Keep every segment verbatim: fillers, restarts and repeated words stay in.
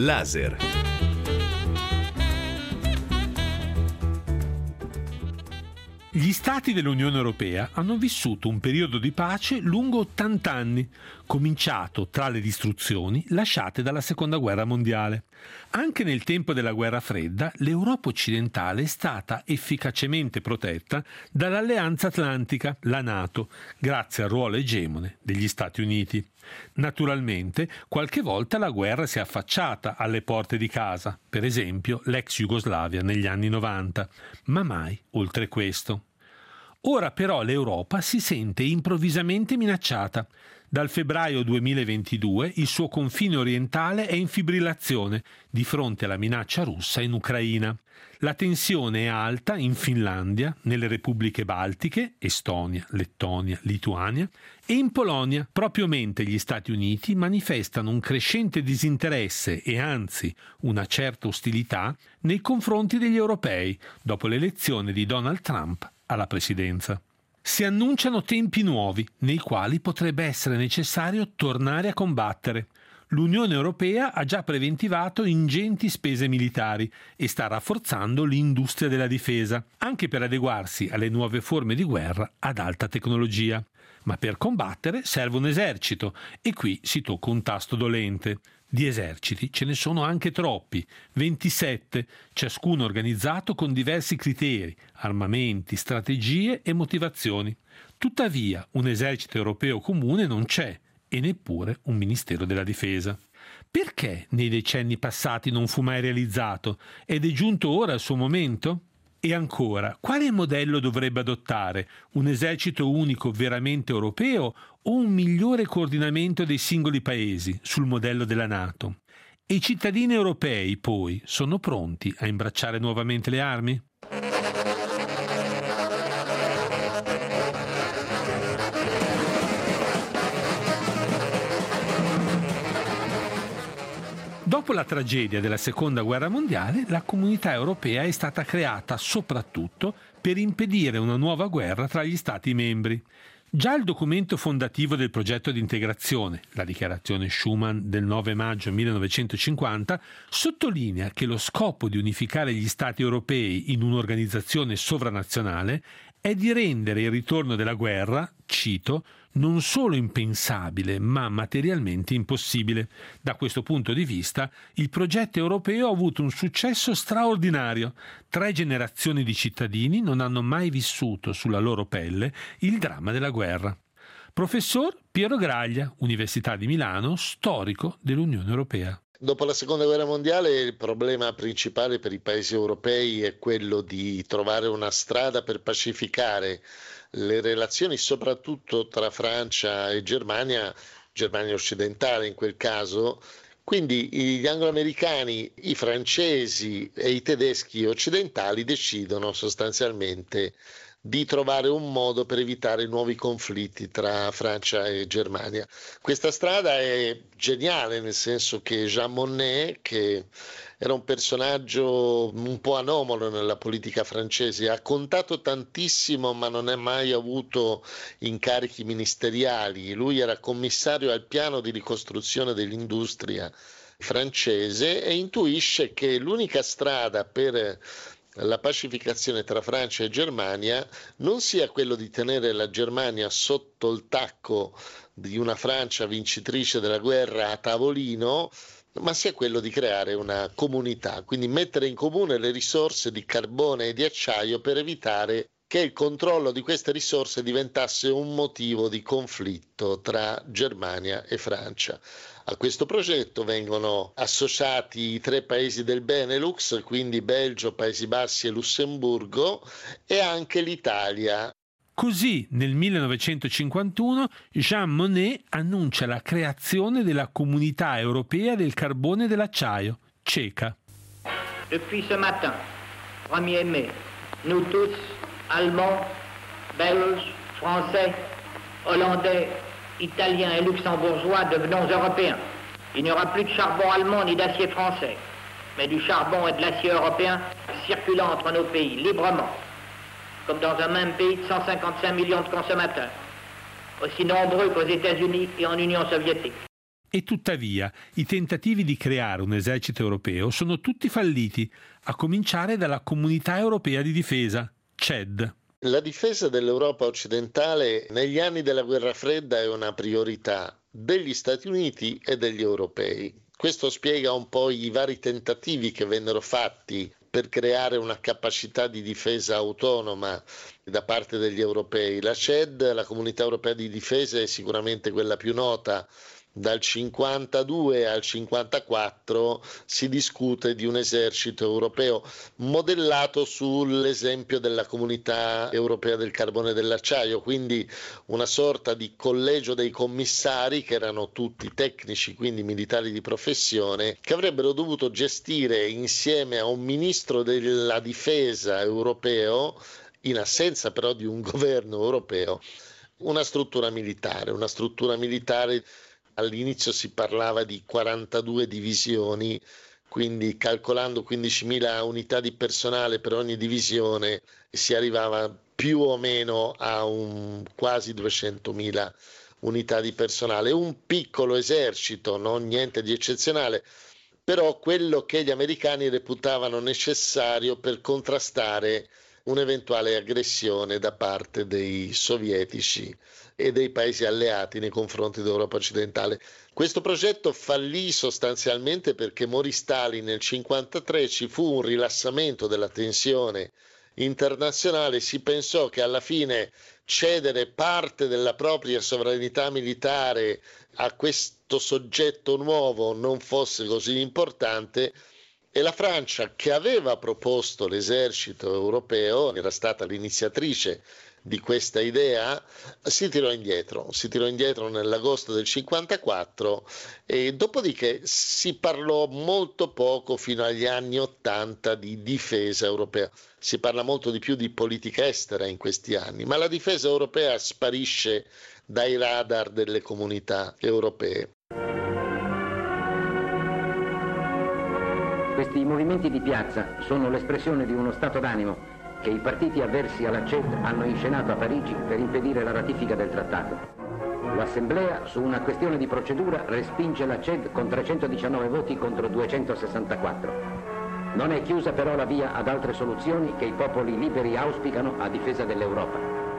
Laser. Gli stati dell'Unione Europea hanno vissuto un periodo di pace lungo ottanta anni, cominciato tra le distruzioni lasciate dalla Seconda Guerra Mondiale. Anche nel tempo della Guerra Fredda, l'Europa occidentale è stata efficacemente protetta dall'Alleanza Atlantica, la NATO, grazie al ruolo egemone degli Stati Uniti. Naturalmente, qualche volta la guerra si è affacciata alle porte di casa, per esempio l'ex Jugoslavia negli anni novanta, ma mai oltre questo. Ora però l'Europa si sente improvvisamente minacciata. Dal febbraio duemilaventidue il suo confine orientale è in fibrillazione di fronte alla minaccia russa in Ucraina. La tensione è alta in Finlandia, nelle repubbliche baltiche, Estonia, Lettonia, Lituania, e in Polonia, proprio mentre gli Stati Uniti manifestano un crescente disinteresse e anzi una certa ostilità nei confronti degli europei dopo l'elezione di Donald Trump alla presidenza. Si annunciano tempi nuovi nei quali potrebbe essere necessario tornare a combattere. L'Unione Europea ha già preventivato ingenti spese militari e sta rafforzando l'industria della difesa, anche per adeguarsi alle nuove forme di guerra ad alta tecnologia. Ma per combattere serve un esercito e qui si tocca un tasto dolente. Di eserciti ce ne sono anche troppi, ventisette, ciascuno organizzato con diversi criteri, armamenti, strategie e motivazioni. Tuttavia, un esercito europeo comune non c'è e neppure un Ministero della Difesa. Perché nei decenni passati non fu mai realizzato ed è giunto ora il suo momento? E ancora, quale modello dovrebbe adottare? Un esercito unico veramente europeo o un migliore coordinamento dei singoli paesi sul modello della NATO? E i cittadini europei, poi, sono pronti a imbracciare nuovamente le armi? Dopo la tragedia della Seconda Guerra Mondiale, la Comunità Europea è stata creata soprattutto per impedire una nuova guerra tra gli Stati membri. Già il documento fondativo del progetto di integrazione, la dichiarazione Schuman del nove maggio millenovecentocinquanta, sottolinea che lo scopo di unificare gli Stati europei in un'organizzazione sovranazionale è di rendere il ritorno della guerra, cito, non solo impensabile, ma materialmente impossibile. Da questo punto di vista, il progetto europeo ha avuto un successo straordinario. Tre generazioni di cittadini non hanno mai vissuto sulla loro pelle il dramma della guerra. Professor Piero Graglia, Università di Milano, storico dell'Unione Europea. Dopo la Seconda Guerra Mondiale il problema principale per i paesi europei è quello di trovare una strada per pacificare le relazioni, soprattutto tra Francia e Germania, Germania occidentale in quel caso. Quindi gli angloamericani, i francesi e i tedeschi occidentali decidono sostanzialmente di trovare un modo per evitare nuovi conflitti tra Francia e Germania. Questa strada è geniale, nel senso che Jean Monnet, che era un personaggio un po' anomalo nella politica francese, ha contato tantissimo ma non ha mai avuto incarichi ministeriali. Lui era commissario al piano di ricostruzione dell'industria francese e intuisce che l'unica strada per la pacificazione tra Francia e Germania non sia quello di tenere la Germania sotto il tacco di una Francia vincitrice della guerra a tavolino, ma sia quello di creare una comunità, quindi mettere in comune le risorse di carbone e di acciaio per evitare che il controllo di queste risorse diventasse un motivo di conflitto tra Germania e Francia. A questo progetto vengono associati i tre paesi del Benelux, quindi Belgio, Paesi Bassi e Lussemburgo, e anche l'Italia. Così, nel millenovecentocinquantuno, Jean Monnet annuncia la creazione della Comunità Europea del Carbone e dell'Acciaio, CECA. Depuis ce matin, premier mai, nous tous, Allemands, Belges, Français, Hollandais, Italiens et Luxembourgeois devenons européens. Il n'y aura plus de charbon allemand ni d'acier français, mais du charbon et de l'acier européen circulant entre nos pays librement, comme dans un même pays de cent cinquante-cinq millions de consommateurs, aussi nombreux qu'aux États-Unis et en Union soviétique. E tuttavia i tentativi di creare un esercito europeo sono tutti falliti, a cominciare dalla Comunità Europea di Difesa, C E D. La difesa dell'Europa occidentale negli anni della guerra fredda è una priorità degli Stati Uniti e degli europei. Questo spiega un po' i vari tentativi che vennero fatti per creare una capacità di difesa autonoma da parte degli europei. La C E D, la Comunità Europea di Difesa, è sicuramente quella più nota. Dal cinquantadue al cinquantaquattro si discute di un esercito europeo modellato sull'esempio della Comunità Europea del Carbone e dell'Acciaio, quindi una sorta di collegio dei commissari che erano tutti tecnici, quindi militari di professione, che avrebbero dovuto gestire insieme a un ministro della difesa europeo, in assenza però di un governo europeo, una struttura militare, una struttura militare. All'inizio si parlava di quarantadue divisioni, quindi calcolando quindicimila unità di personale per ogni divisione si arrivava più o meno a un quasi duecentomila unità di personale. Un piccolo esercito, non niente di eccezionale, però quello che gli americani reputavano necessario per contrastare un'eventuale aggressione da parte dei sovietici e dei paesi alleati nei confronti dell'Europa occidentale. Questo progetto fallì sostanzialmente perché morì Stalin nel cinquantatré, ci fu un rilassamento della tensione internazionale, si pensò che alla fine cedere parte della propria sovranità militare a questo soggetto nuovo non fosse così importante. E la Francia, che aveva proposto l'esercito europeo, era stata l'iniziatrice di questa idea, si tirò indietro, si tirò indietro nell'agosto del cinquantaquattro e dopodiché si parlò molto poco fino agli anni ottanta di difesa europea. Si parla molto di più di politica estera in questi anni, ma la difesa europea sparisce dai radar delle comunità europee. Questi movimenti di piazza sono l'espressione di uno stato d'animo che i partiti avversi alla C E D hanno inscenato a Parigi per impedire la ratifica del trattato. L'Assemblea, su una questione di procedura, respinge la C E D con trecentodiciannove voti contro duecentosessantaquattro. Non è chiusa però la via ad altre soluzioni che i popoli liberi auspicano a difesa dell'Europa.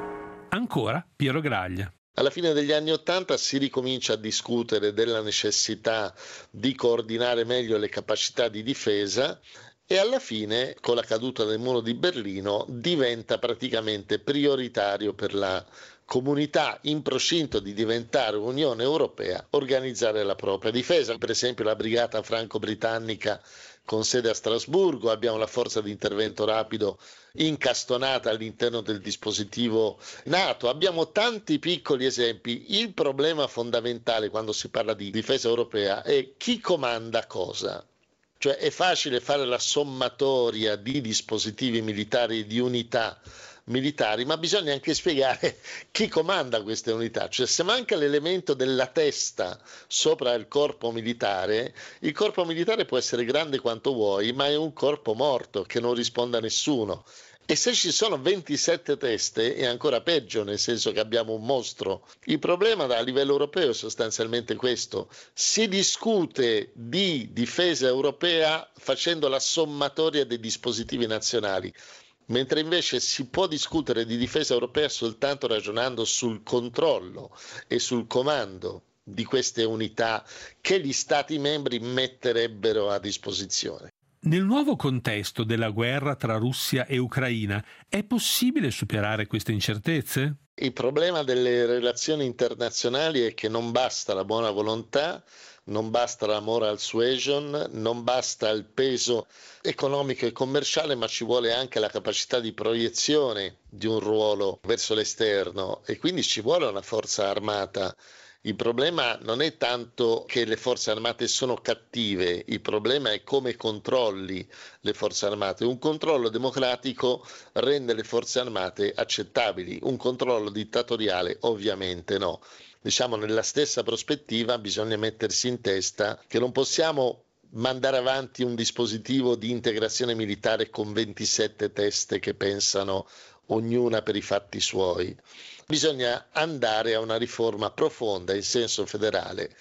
Ancora Piero Graglia. Alla fine degli anni Ottanta si ricomincia a discutere della necessità di coordinare meglio le capacità di difesa e alla fine, con la caduta del muro di Berlino, diventa praticamente prioritario per la comunità in procinto di diventare Unione Europea organizzare la propria difesa. Per esempio la brigata franco-britannica con sede a Strasburgo, abbiamo la forza di intervento rapido incastonata all'interno del dispositivo NATO, abbiamo tanti piccoli esempi. Il problema fondamentale quando si parla di difesa europea è chi comanda cosa. Cioè è facile fare la sommatoria di dispositivi militari e di unità militari, ma bisogna anche spiegare chi comanda queste unità. Cioè se manca l'elemento della testa sopra il corpo militare, il corpo militare può essere grande quanto vuoi, ma è un corpo morto che non risponde a nessuno. E se ci sono ventisette teste è ancora peggio, nel senso che abbiamo un mostro. Il problema a livello europeo è sostanzialmente questo: si discute di difesa europea facendo la sommatoria dei dispositivi nazionali, mentre invece si può discutere di difesa europea soltanto ragionando sul controllo e sul comando di queste unità che gli Stati membri metterebbero a disposizione. Nel nuovo contesto della guerra tra Russia e Ucraina è possibile superare queste incertezze? Il problema delle relazioni internazionali è che non basta la buona volontà, non basta la moral suasion, non basta il peso economico e commerciale, ma ci vuole anche la capacità di proiezione di un ruolo verso l'esterno e quindi ci vuole una forza armata. Il problema non è tanto che le forze armate sono cattive, il problema è come controlli le forze armate. Un controllo democratico rende le forze armate accettabili, un controllo dittatoriale ovviamente no. Diciamo, nella stessa prospettiva bisogna mettersi in testa che non possiamo mandare avanti un dispositivo di integrazione militare con ventisette teste che pensano ognuna per i fatti suoi. Bisogna andare a una riforma profonda in senso federale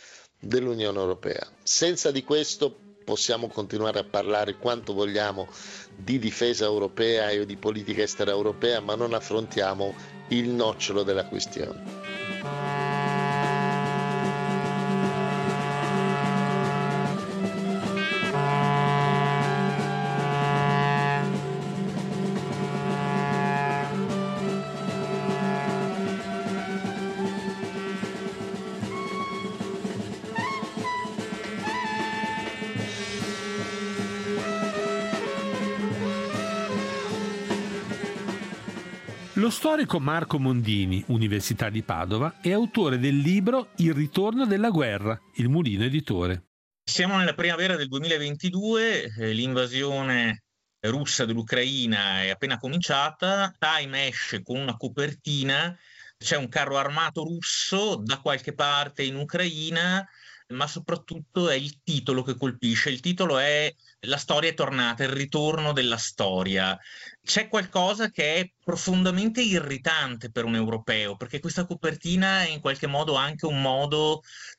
dell'Unione Europea. Senza di questo possiamo continuare a parlare quanto vogliamo di difesa europea e di politica estera europea, ma non affrontiamo il nocciolo della questione. Lo storico Marco Mondini, Università di Padova, è autore del libro Il ritorno della guerra, Il Mulino Editore. Siamo nella primavera del duemilaventidue, eh, l'invasione russa dell'Ucraina è appena cominciata, Time esce con una copertina, c'è un carro armato russo da qualche parte in Ucraina, ma soprattutto è il titolo che colpisce. Il titolo è La storia è tornata, il ritorno della storia. C'è qualcosa che è profondamente irritante per un europeo, perché questa copertina è in qualche modo anche un modo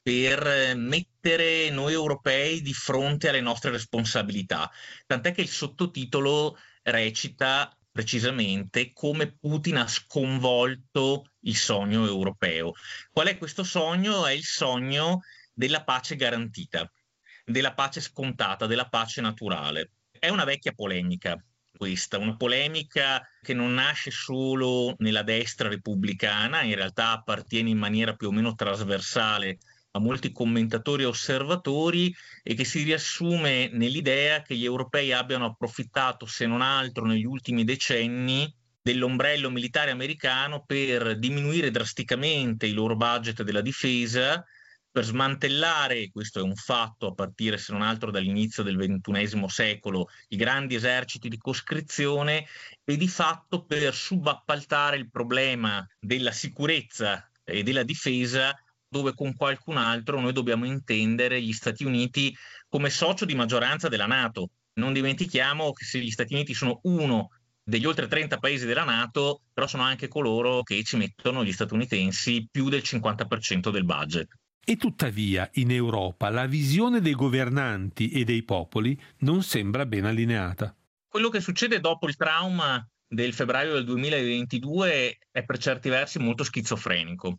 per mettere noi europei di fronte alle nostre responsabilità. Tant'è che il sottotitolo recita precisamente come Putin ha sconvolto il sogno europeo. Qual è questo sogno? È il sogno della pace garantita, della pace scontata, della pace naturale. È una vecchia polemica questa, una polemica che non nasce solo nella destra repubblicana, in realtà appartiene in maniera più o meno trasversale a molti commentatori e osservatori e che si riassume nell'idea che gli europei abbiano approfittato, se non altro negli ultimi decenni, dell'ombrello militare americano per diminuire drasticamente i loro budget della difesa, per smantellare, questo è un fatto a partire se non altro dall'inizio del ventunesimo secolo, i grandi eserciti di coscrizione e di fatto per subappaltare il problema della sicurezza e della difesa, dove con qualcun altro noi dobbiamo intendere gli Stati Uniti come socio di maggioranza della NATO. Non dimentichiamo che se gli Stati Uniti sono uno degli oltre trenta paesi della NATO, però sono anche coloro che ci mettono, gli statunitensi, più del cinquanta per cento del budget. E tuttavia in Europa la visione dei governanti e dei popoli non sembra ben allineata. Quello che succede dopo il trauma del febbraio del duemilaventidue è per certi versi molto schizofrenico,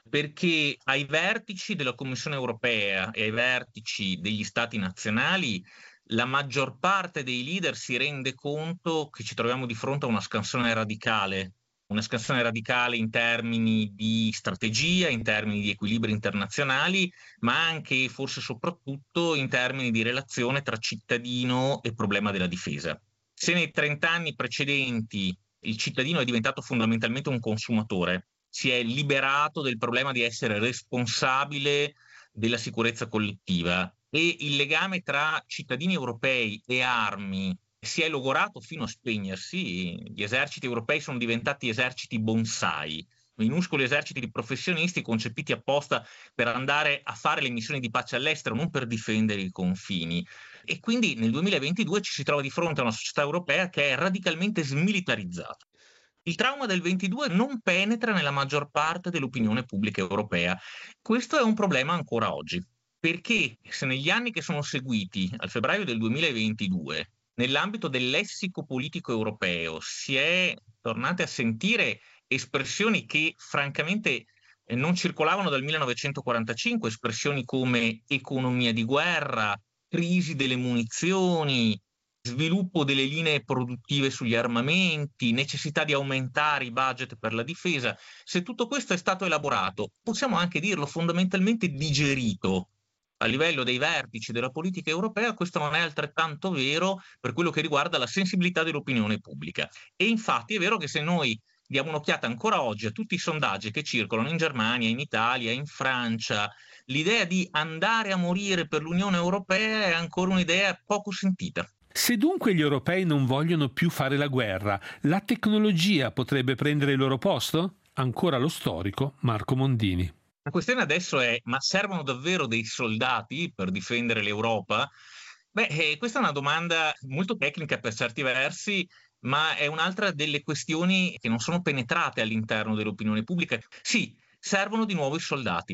perché ai vertici della Commissione europea e ai vertici degli stati nazionali la maggior parte dei leader si rende conto che ci troviamo di fronte a una scansione radicale, una scansione radicale in termini di strategia, in termini di equilibri internazionali, ma anche e forse soprattutto in termini di relazione tra cittadino e problema della difesa. Se nei trent'anni precedenti il cittadino è diventato fondamentalmente un consumatore, si è liberato del problema di essere responsabile della sicurezza collettiva e il legame tra cittadini europei e armi si è logorato fino a spegnersi, gli eserciti europei sono diventati eserciti bonsai, minuscoli eserciti di professionisti concepiti apposta per andare a fare le missioni di pace all'estero, non per difendere i confini. E quindi nel duemilaventidue ci si trova di fronte a una società europea che è radicalmente smilitarizzata. Il trauma del ventidue non penetra nella maggior parte dell'opinione pubblica europea. Questo è un problema ancora oggi, perché se negli anni che sono seguiti al febbraio del duemilaventidue nell'ambito del lessico politico europeo si è tornate a sentire espressioni che francamente non circolavano dal millenovecentoquarantacinque, espressioni come economia di guerra, crisi delle munizioni, sviluppo delle linee produttive sugli armamenti, necessità di aumentare i budget per la difesa. Se tutto questo è stato elaborato, possiamo anche dirlo fondamentalmente digerito a livello dei vertici della politica europea, questo non è altrettanto vero per quello che riguarda la sensibilità dell'opinione pubblica. E infatti è vero che se noi diamo un'occhiata ancora oggi a tutti i sondaggi che circolano in Germania, in Italia, in Francia, l'idea di andare a morire per l'Unione Europea è ancora un'idea poco sentita. Se dunque gli europei non vogliono più fare la guerra, la tecnologia potrebbe prendere il loro posto? Ancora lo storico Marco Mondini. La questione adesso è, ma servono davvero dei soldati per difendere l'Europa? Beh, eh, questa è una domanda molto tecnica per certi versi, ma è un'altra delle questioni che non sono penetrate all'interno dell'opinione pubblica. Sì, servono di nuovo i soldati,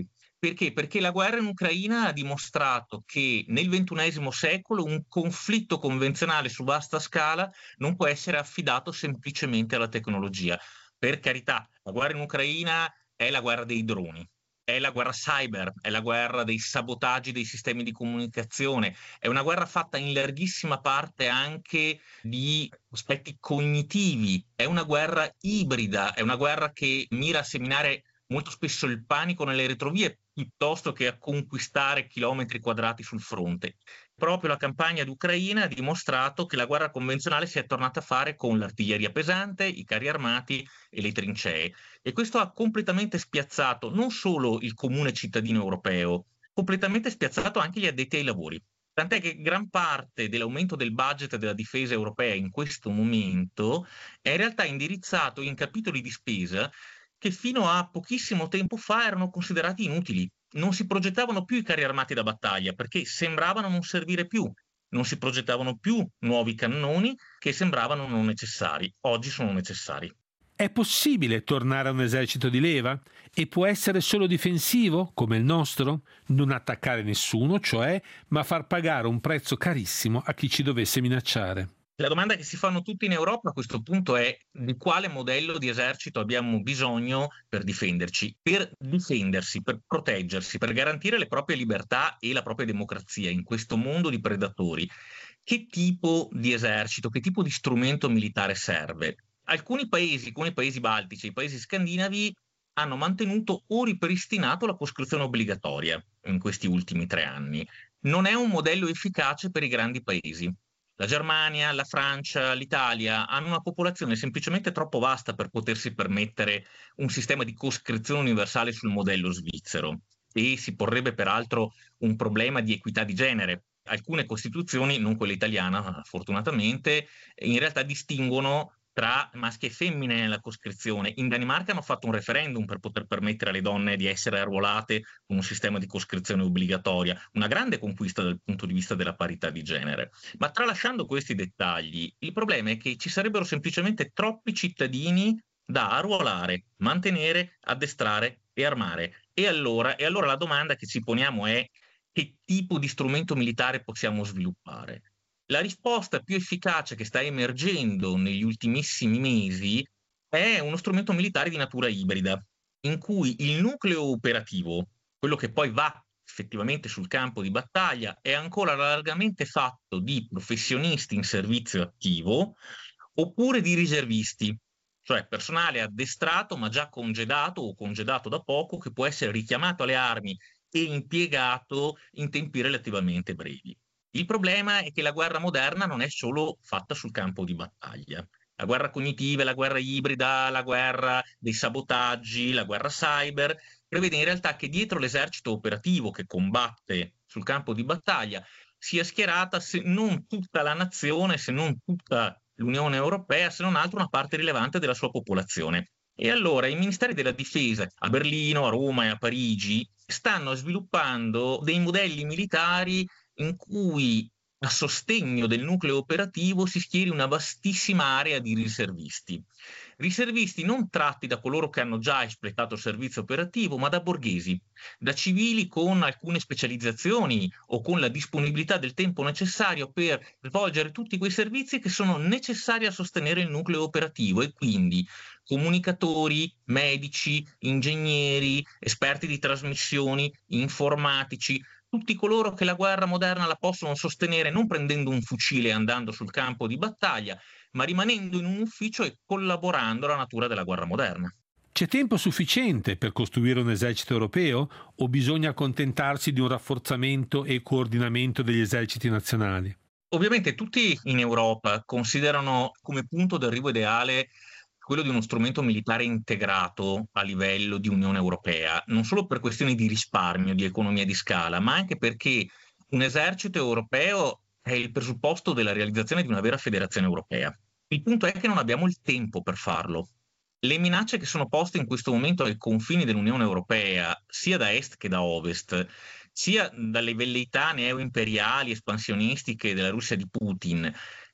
Perché? Perché la guerra in Ucraina ha dimostrato che nel ventunesimo secolo un conflitto convenzionale su vasta scala non può essere affidato semplicemente alla tecnologia. Per carità, la guerra in Ucraina è la guerra dei droni, è la guerra cyber, è la guerra dei sabotaggi dei sistemi di comunicazione, è una guerra fatta in larghissima parte anche di aspetti cognitivi, è una guerra ibrida, è una guerra che mira a seminare molto spesso il panico nelle retrovie piuttosto che a conquistare chilometri quadrati sul fronte. Proprio la campagna d'Ucraina ha dimostrato che la guerra convenzionale si è tornata a fare con l'artiglieria pesante, i carri armati e le trincee. E questo ha completamente spiazzato non solo il comune cittadino europeo, completamente spiazzato anche gli addetti ai lavori. Tant'è che gran parte dell'aumento del budget della difesa europea in questo momento è in realtà indirizzato in capitoli di spesa che fino a pochissimo tempo fa erano considerati inutili. Non si progettavano più i carri armati da battaglia perché sembravano non servire più, non si progettavano più nuovi cannoni che sembravano non necessari. Oggi sono necessari. È possibile tornare a un esercito di leva? E può essere solo difensivo, come il nostro? Non attaccare nessuno, cioè, ma far pagare un prezzo carissimo a chi ci dovesse minacciare. La domanda che si fanno tutti in Europa a questo punto è: di quale modello di esercito abbiamo bisogno per difenderci, per difendersi, per proteggersi, per garantire le proprie libertà e la propria democrazia in questo mondo di predatori? Che tipo di esercito, che tipo di strumento militare serve? Alcuni paesi, come i paesi baltici, i paesi scandinavi, hanno mantenuto o ripristinato la coscrizione obbligatoria in questi ultimi tre anni. Non è un modello efficace per i grandi paesi. La Germania, la Francia, l'Italia hanno una popolazione semplicemente troppo vasta per potersi permettere un sistema di coscrizione universale sul modello svizzero, e si porrebbe peraltro un problema di equità di genere. Alcune costituzioni, non quella italiana fortunatamente, in realtà distinguono tra maschi e femmine nella coscrizione. In Danimarca hanno fatto un referendum per poter permettere alle donne di essere arruolate con un sistema di coscrizione obbligatoria, una grande conquista dal punto di vista della parità di genere. Ma tralasciando questi dettagli, il problema è che ci sarebbero semplicemente troppi cittadini da arruolare, mantenere, addestrare e armare. E allora, e allora la domanda che ci poniamo è: che tipo di strumento militare possiamo sviluppare? La risposta più efficace che sta emergendo negli ultimissimi mesi è uno strumento militare di natura ibrida, in cui il nucleo operativo, quello che poi va effettivamente sul campo di battaglia, è ancora largamente fatto di professionisti in servizio attivo oppure di riservisti, cioè personale addestrato ma già congedato o congedato da poco, che può essere richiamato alle armi e impiegato in tempi relativamente brevi. Il problema è che la guerra moderna non è solo fatta sul campo di battaglia. La guerra cognitiva, la guerra ibrida, la guerra dei sabotaggi, la guerra cyber prevede in realtà che dietro l'esercito operativo che combatte sul campo di battaglia sia schierata se non tutta la nazione, se non tutta l'Unione Europea, se non altro una parte rilevante della sua popolazione. E allora i ministeri della difesa a Berlino, a Roma e a Parigi stanno sviluppando dei modelli militari in cui a sostegno del nucleo operativo si schieri una vastissima area di riservisti. Riservisti non tratti da coloro che hanno già espletato il servizio operativo, ma da borghesi, da civili con alcune specializzazioni o con la disponibilità del tempo necessario per svolgere tutti quei servizi che sono necessari a sostenere il nucleo operativo, e quindi comunicatori, medici, ingegneri, esperti di trasmissioni, informatici, tutti coloro che la guerra moderna la possono sostenere non prendendo un fucile e andando sul campo di battaglia, ma rimanendo in un ufficio e collaborando alla natura della guerra moderna. C'è tempo sufficiente per costruire un esercito europeo o bisogna accontentarsi di un rafforzamento e coordinamento degli eserciti nazionali? Ovviamente tutti in Europa considerano come punto d'arrivo ideale quello di uno strumento militare integrato a livello di Unione Europea, non solo per questioni di risparmio, di economia di scala, ma anche perché un esercito europeo è il presupposto della realizzazione di una vera federazione europea. Il punto è che non abbiamo il tempo per farlo. Le minacce che sono poste in questo momento ai confini dell'Unione Europea, sia da est che da ovest, sia dalle velleità neo-imperiali espansionistiche della Russia di Putin,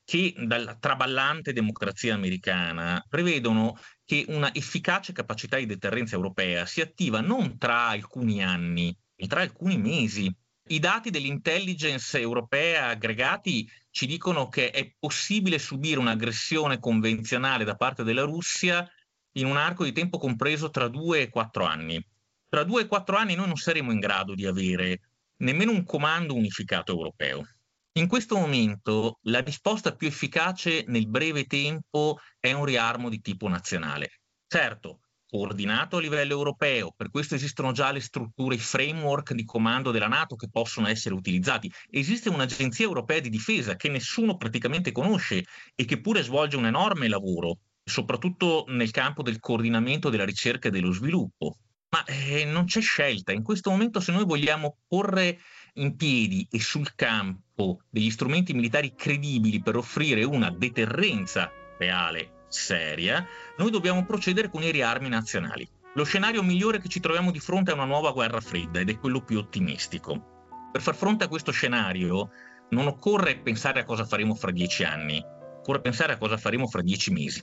che dalla traballante democrazia americana prevedono che una efficace capacità di deterrenza europea si attiva non tra alcuni anni, ma tra alcuni mesi. I dati dell'intelligence europea aggregati ci dicono che è possibile subire un'aggressione convenzionale da parte della Russia in un arco di tempo compreso tra due e quattro anni. Tra due e quattro anni noi non saremo in grado di avere nemmeno un comando unificato europeo. In questo momento la risposta più efficace nel breve tempo è un riarmo di tipo nazionale. Certo, coordinato a livello europeo, per questo esistono già le strutture, i framework di comando della NATO che possono essere utilizzati. Esiste un'agenzia europea di difesa che nessuno praticamente conosce e che pure svolge un enorme lavoro, soprattutto nel campo del coordinamento della ricerca e dello sviluppo. Ma eh, non c'è scelta. In questo momento, se noi vogliamo porre in piedi e sul campo degli strumenti militari credibili per offrire una deterrenza reale, seria, noi dobbiamo procedere con i riarmi nazionali. Lo scenario migliore che ci troviamo di fronte è una nuova guerra fredda ed è quello più ottimistico. Per far fronte a questo scenario non occorre pensare a cosa faremo fra dieci anni, occorre pensare a cosa faremo fra dieci mesi.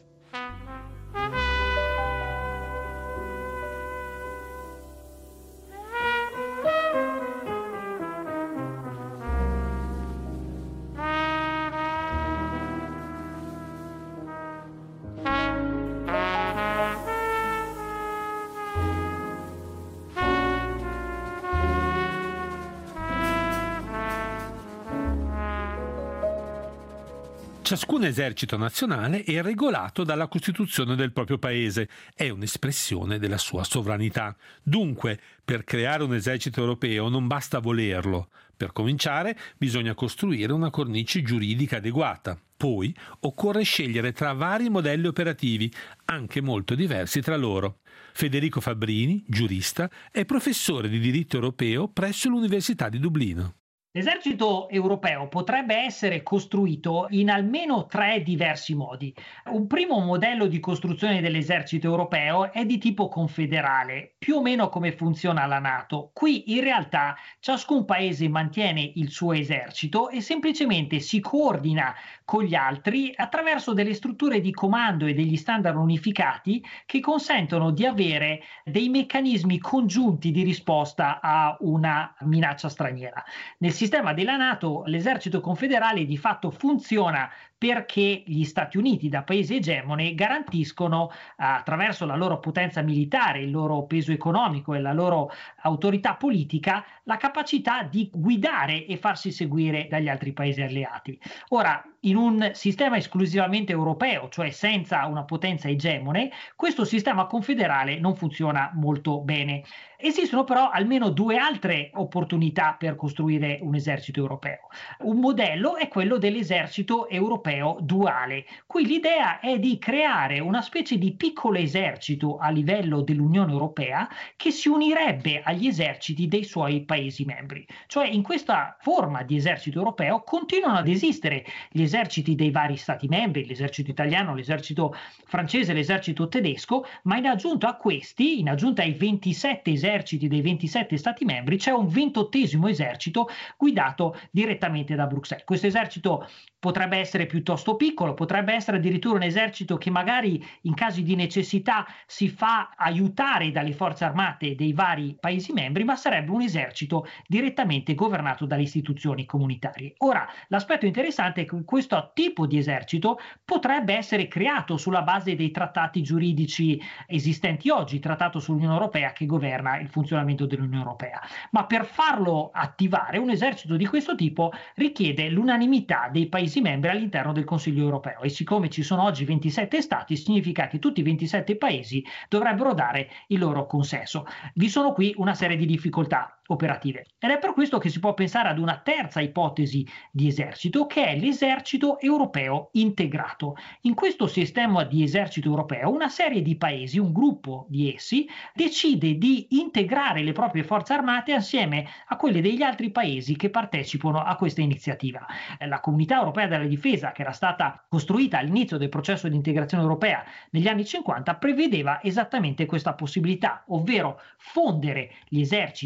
Ciascun esercito nazionale è regolato dalla Costituzione del proprio paese, è un'espressione della sua sovranità. Dunque, per creare un esercito europeo non basta volerlo. Per cominciare, bisogna costruire una cornice giuridica adeguata. Poi, occorre scegliere tra vari modelli operativi, anche molto diversi tra loro. Federico Fabbrini, giurista, è professore di diritto europeo presso l'Università di Dublino. L'esercito europeo potrebbe essere costruito in almeno tre diversi modi. Un primo modello di costruzione dell'esercito europeo è di tipo confederale, più o meno come funziona la NATO. Qui in realtà ciascun paese mantiene il suo esercito e semplicemente si coordina con gli altri attraverso delle strutture di comando e degli standard unificati che consentono di avere dei meccanismi congiunti di risposta a una minaccia straniera. Nel sistema della NATO l'esercito confederale di fatto funziona perché gli Stati Uniti, da paese egemone, garantiscono attraverso la loro potenza militare, il loro peso economico e la loro autorità politica la capacità di guidare e farsi seguire dagli altri paesi alleati. Ora, in un sistema esclusivamente europeo, cioè senza una potenza egemone, questo sistema confederale non funziona molto bene. Esistono però almeno due altre opportunità per costruire un esercito europeo. Un modello è quello dell'esercito europeo duale. Qui l'idea è di creare una specie di piccolo esercito a livello dell'Unione Europea che si unirebbe agli eserciti dei suoi Paesi membri. Cioè in questa forma di esercito europeo continuano ad esistere gli eserciti dei vari Stati membri, l'esercito italiano, l'esercito francese, l'esercito tedesco, ma in aggiunta a questi, in aggiunta ai ventisette eserciti dei ventisette Stati membri, c'è un ventottesimo esercito guidato direttamente da Bruxelles. Questo esercito potrebbe essere piuttosto piccolo, potrebbe essere addirittura un esercito che magari in casi di necessità si fa aiutare dalle forze armate dei vari Paesi membri, ma sarebbe un esercito direttamente governato dalle istituzioni comunitarie. Ora, l'aspetto interessante è che questo tipo di esercito potrebbe essere creato sulla base dei trattati giuridici esistenti oggi, il trattato sull'Unione Europea che governa il funzionamento dell'Unione Europea. Ma per farlo attivare, un esercito di questo tipo richiede l'unanimità dei Paesi membri all'interno del Consiglio europeo e siccome ci sono oggi ventisette stati, significa che tutti i ventisette paesi dovrebbero dare il loro consenso. Vi sono qui una serie di difficoltà operative ed è per questo che si può pensare ad una terza ipotesi di esercito, che è l'esercito europeo integrato. In questo sistema di esercito europeo una serie di paesi, un gruppo di essi, decide di integrare le proprie forze armate assieme a quelle degli altri paesi che partecipano a questa iniziativa. La Comunità Europea della Difesa, che era stata costruita all'inizio del processo di integrazione europea negli anni cinquanta, prevedeva esattamente questa possibilità, ovvero fondere gli eserciti dei sei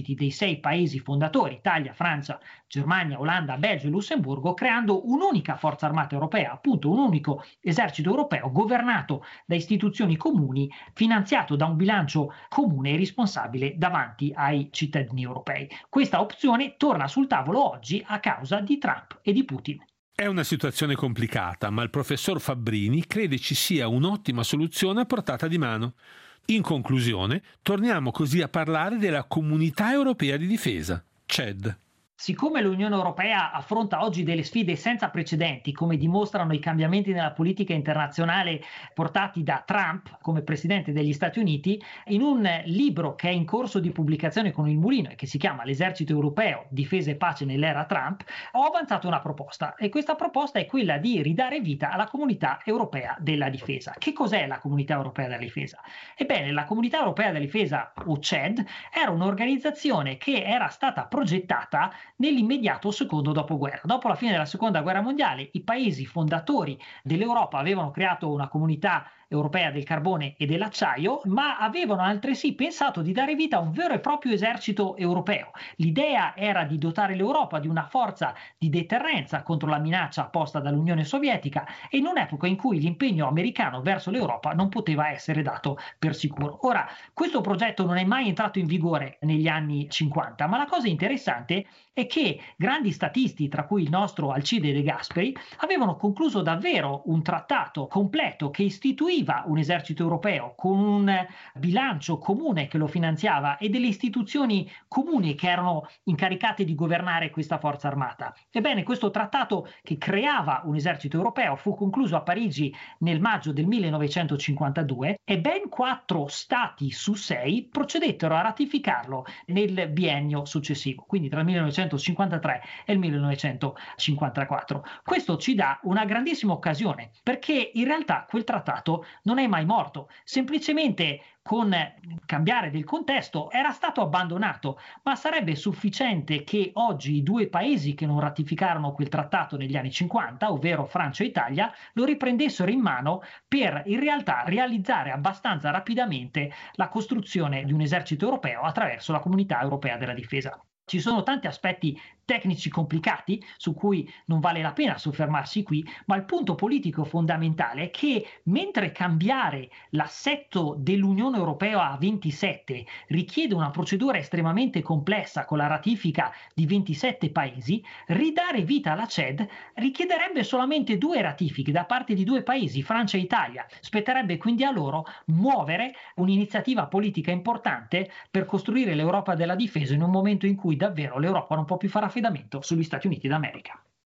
sei paesi fondatori, Italia, Francia, Germania, Olanda, Belgio e Lussemburgo, creando un'unica forza armata europea, appunto un unico esercito europeo governato da istituzioni comuni, finanziato da un bilancio comune e responsabile davanti ai cittadini europei. Questa opzione torna sul tavolo oggi a causa di Trump e di Putin. È una situazione complicata, ma il professor Fabbrini crede ci sia un'ottima soluzione a portata di mano. In conclusione, torniamo così a parlare della Comunità Europea di Difesa, C E D. Siccome l'Unione Europea affronta oggi delle sfide senza precedenti, come dimostrano i cambiamenti nella politica internazionale portati da Trump come presidente degli Stati Uniti, in un libro che è in corso di pubblicazione con il Mulino e che si chiama L'esercito europeo, difesa e pace nell'era Trump, ho avanzato una proposta, e questa proposta è quella di ridare vita alla Comunità Europea della Difesa. Che cos'è la Comunità Europea della Difesa? Ebbene, la Comunità Europea della Difesa, o C E D, era un'organizzazione che era stata progettata nell'immediato secondo dopoguerra. Dopo la fine della seconda guerra mondiale, i paesi fondatori dell'Europa avevano creato una comunità europea del carbone e dell'acciaio, ma avevano altresì pensato di dare vita a un vero e proprio esercito europeo. L'idea era di dotare l'Europa di una forza di deterrenza contro la minaccia posta dall'Unione Sovietica, e in un'epoca in cui l'impegno americano verso l'Europa non poteva essere dato per sicuro. Ora, questo progetto non è mai entrato in vigore negli anni cinquanta, ma la cosa interessante è che grandi statisti, tra cui il nostro Alcide De Gasperi, avevano concluso davvero un trattato completo che istituiva un esercito europeo con un bilancio comune che lo finanziava e delle istituzioni comuni che erano incaricate di governare questa forza armata. Ebbene, questo trattato che creava un esercito europeo fu concluso a Parigi nel maggio del millenovecentocinquantadue e ben quattro stati su sei procedettero a ratificarlo nel biennio successivo, quindi tra il millenovecentocinquantatré e il millenovecentocinquantaquattro. Questo ci dà una grandissima occasione, perché in realtà quel trattato non è mai morto, semplicemente con cambiare del contesto era stato abbandonato, ma sarebbe sufficiente che oggi i due paesi che non ratificarono quel trattato negli anni cinquanta, ovvero Francia e Italia, lo riprendessero in mano per in realtà realizzare abbastanza rapidamente la costruzione di un esercito europeo attraverso la Comunità Europea della Difesa. Ci sono tanti aspetti tecnici complicati su cui non vale la pena soffermarsi qui, ma il punto politico fondamentale è che mentre cambiare l'assetto dell'Unione Europea a ventisette richiede una procedura estremamente complessa con la ratifica di ventisette paesi, ridare vita alla C E D richiederebbe solamente due ratifiche da parte di due paesi, Francia e Italia. Spetterebbe quindi a loro muovere un'iniziativa politica importante per costruire l'Europa della difesa in un momento in cui davvero l'Europa non può più fare affidamento sugli Stati Uniti d'America.